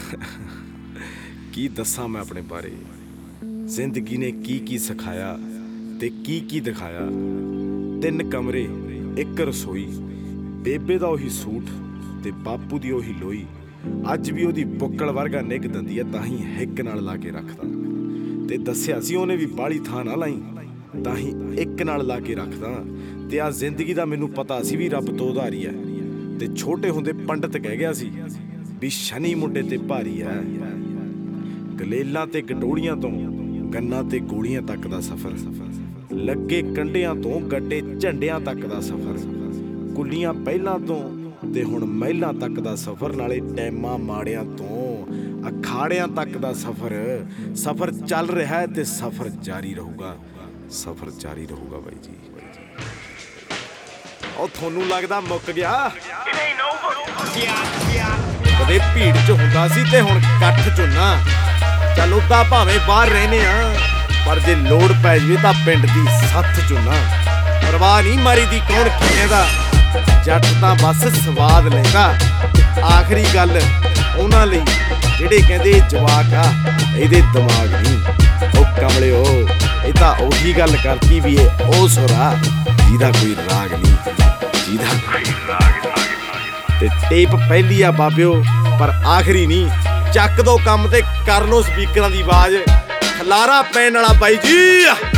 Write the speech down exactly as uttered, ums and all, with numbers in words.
की दस्सां मैं अपने बारे, जिंदगी ने की की सिखाया ते की की दिखाया। तिन कमरे एक रसोई, बेबे दा ओही सूट ते बापू दी ओही लोई। अज भी ओदी बुक्कल वर्गा निग दंदी है, ताही हिक नाल ला के रखदा ते दस्सिया सी ओने भी बाली थां ना लाई, ताही एक नाल ला के रखदा। ते आ जिंदगी दा मैनू पता सी भी रब तो उधारी है, ते छोटे हुंदे पंडित कह गया सी भी शनि मुंडे ते भारी है। गलेलां ते गटोड़ियां तो गन्ना ते गोलियां तक दा सफर, लगे कंढियां तो गड्डे झंडियां तक दा सफर, कुलियां पहलां तो ते हुण महिलां तक दा सफर, नाले टैमां माड़ियां तो अखाड़ियां तक दा सफर। सफर चल रहा है ते सफर जारी रहूगा, सफर जारी रहूगा बाई जी। ਉਹ ਤੁਹਾਨੂੰ ਲੱਗਦਾ ਮੁੱਕ ਗਿਆ, ਕਦੇ ਭੀੜ ਚ ਹੁੰਦਾ ਸੀ ਤੇ ਹੁਣ ਇਕੱਠ ਚ ਨਾ। ਚੱਲ ਉਦਾਂ ਭਾਵੇਂ ਬਾਹਰ ਰਹਿੰਦੇ ਆ, ਪਰ ਜੇ ਲੋੜ ਪੈ ਜਵੇ ਤਾਂ ਪਿੰਡ ਦੀ ਸੱਥ ਚ ਨਾ। ਪਰਵਾਹ ਨਹੀਂ ਮਾਰੀ ਦੀ ਕੌਣ ਕਿਵੇਂ ਦਾ, ਜੱਟ ਤਾਂ ਬਸ ਸਵਾਦ ਲੈਂਦਾ। ਆਖਰੀ ਗੱਲ ਉਹਨਾਂ ਲਈ ਜਿਹੜੇ ਕਹਿੰਦੇ ਜਵਾਕ ਆ ਇਹਦੇ ਦਿਮਾਗ ਨਹੀਂ। ਉਹ ਕਮਲਿਓ, ਇਹ ਤਾਂ ਉਹੀ ਗੱਲ ਕਰਤੀ ਵੀ ਇਹ ਉਹ ਸੁਰਾ ਜਿਹਦਾ ਕੋਈ ਰਾਗ ਨਹੀਂ, ਜਿਹਦਾ ਕੋਈ ਰਾਗ ਨਹੀਂ। ਤੇ ਟੇਪ ਪਹਿਲੀ ਆ ਬਾਬਿਓ ਪਰ ਆਖਰੀ ਨਹੀਂ। ਚੱਕ ਦੋ ਕੰਮ ਤੇ ਕਰ ਲੋ ਸਪੀਕਰਾਂ ਦੀ ਆਵਾਜ਼, ਖਲਾਰਾ ਪੈਣ ਵਾਲਾ ਬਾਈ ਜੀ।